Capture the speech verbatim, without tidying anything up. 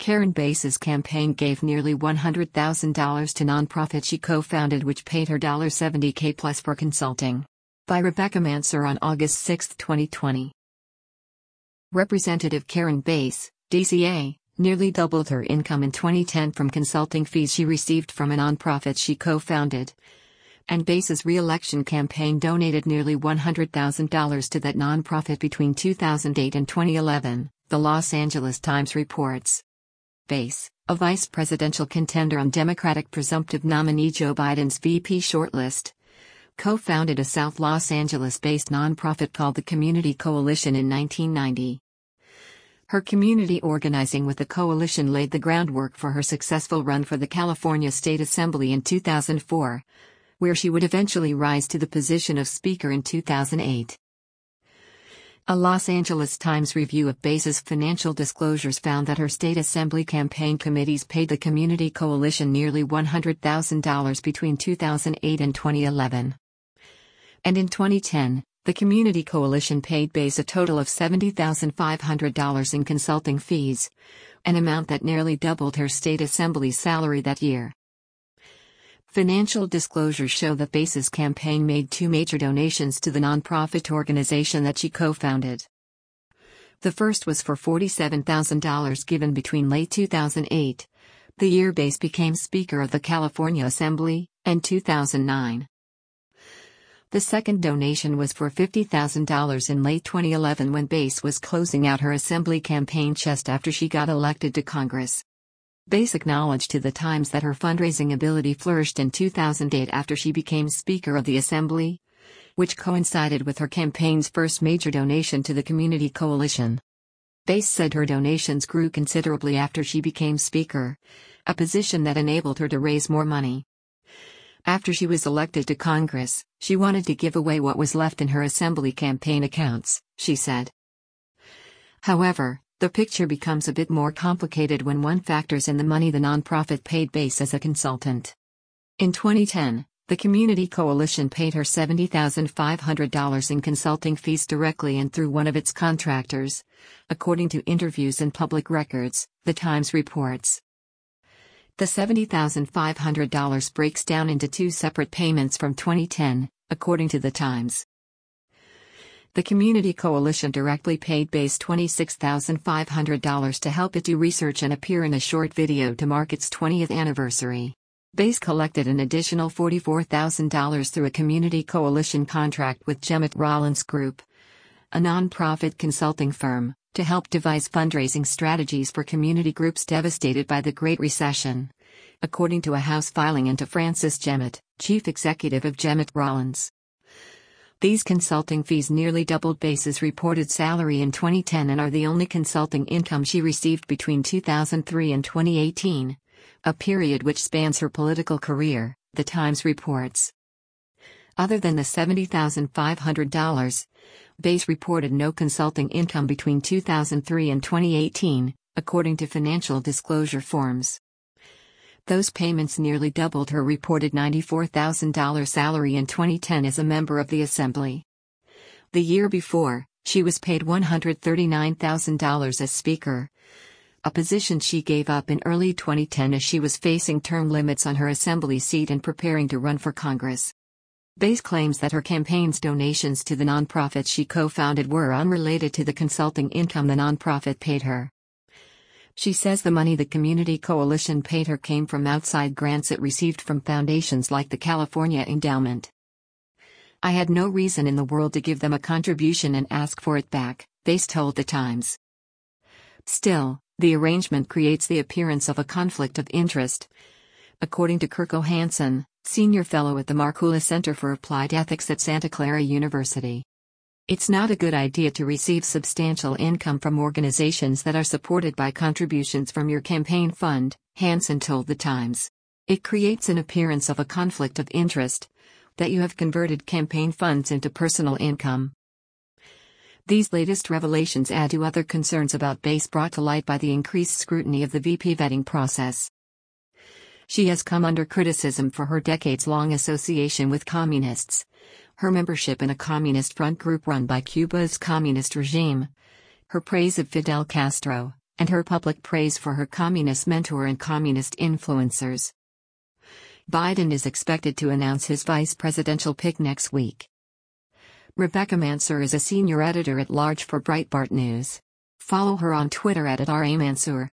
Karen Bass's campaign gave nearly one hundred thousand dollars to nonprofit she co-founded, which paid her seventy thousand dollars plus for consulting. By Rebecca Mansour on August sixth, twenty twenty. Representative Karen Bass, D C A, nearly doubled her income in twenty ten from consulting fees she received from a nonprofit she co-founded. And Bass's re-election campaign donated nearly one hundred thousand dollars to that nonprofit between two thousand eight and twenty eleven, the Los Angeles Times reports. Bass, a vice presidential contender on Democratic presumptive nominee Joe Biden's V P shortlist, co-founded a South Los Angeles-based nonprofit called the Community Coalition in nineteen ninety. Her community organizing with the coalition laid the groundwork for her successful run for the California State Assembly in two thousand four, where she would eventually rise to the position of Speaker in two thousand eight. A Los Angeles Times review of Bass's financial disclosures found that her state assembly campaign committees paid the Community Coalition nearly one hundred thousand dollars between two thousand eight and twenty eleven. And in twenty ten, the Community Coalition paid Bass a total of seventy thousand five hundred dollars in consulting fees, an amount that nearly doubled her state assembly's salary that year. Financial disclosures show that Bass's campaign made two major donations to the nonprofit organization that she co-founded. The first was for forty-seven thousand dollars given between late two thousand eight, the year Bass became Speaker of the California Assembly, and two thousand nine. The second donation was for fifty thousand dollars in late twenty eleven when Bass was closing out her Assembly campaign just after she got elected to Congress. Bass acknowledged to the Times that her fundraising ability flourished in two thousand eight after she became Speaker of the Assembly, which coincided with her campaign's first major donation to the Community Coalition. Bass said her donations grew considerably after she became Speaker, a position that enabled her to raise more money. After she was elected to Congress, she wanted to give away what was left in her Assembly campaign accounts, she said. However, the picture becomes a bit more complicated when one factors in the money the nonprofit paid Bass as a consultant. In twenty ten, the Community Coalition paid her seventy thousand five hundred dollars in consulting fees directly and through one of its contractors, according to interviews and public records, the Times reports. The seventy thousand five hundred dollars breaks down into two separate payments from twenty ten, according to the Times. The Community Coalition directly paid Bass twenty-six thousand five hundred dollars to help it do research and appear in a short video to mark its twentieth anniversary. Bass collected an additional forty-four thousand dollars through a Community Coalition contract with Jemmett Rollins Group, a non-profit consulting firm, to help devise fundraising strategies for community groups devastated by the Great Recession, according to a House filing and to Francis Jemmett, chief executive of Jemmett Rollins. These consulting fees nearly doubled Bass's reported salary in twenty ten and are the only consulting income she received between two thousand three and twenty eighteen, a period which spans her political career, the Times reports. Other than the seventy thousand five hundred dollars, Bass reported no consulting income between two thousand three and twenty eighteen, according to financial disclosure forms. Those payments nearly doubled her reported ninety-four thousand dollars salary in twenty ten as a member of the Assembly. The year before, she was paid one hundred thirty-nine thousand dollars as Speaker, a position she gave up in early twenty ten as she was facing term limits on her Assembly seat and preparing to run for Congress. Bass claims that her campaign's donations to the nonprofit she co-founded were unrelated to the consulting income the nonprofit paid her. She says the money the Community Coalition paid her came from outside grants it received from foundations like the California Endowment. I had no reason in the world to give them a contribution and ask for it back, Bass told the Times. Still, the arrangement creates the appearance of a conflict of interest, according to Kirko Hansen, senior fellow at the Markkula Center for Applied Ethics at Santa Clara University. It's not a good idea to receive substantial income from organizations that are supported by contributions from your campaign fund, Hansen told the Times. It creates an appearance of a conflict of interest, that you have converted campaign funds into personal income. These latest revelations add to other concerns about Bass brought to light by the increased scrutiny of the V P vetting process. She has come under criticism for her decades-long association with communists, her membership in a communist front group run by Cuba's communist regime, her praise of Fidel Castro, and her public praise for her communist mentor and communist influencers. Biden is expected to announce his vice presidential pick next week. Rebecca Mansour is a senior editor-at-large for Breitbart News. Follow her on Twitter at, at R A Mansour.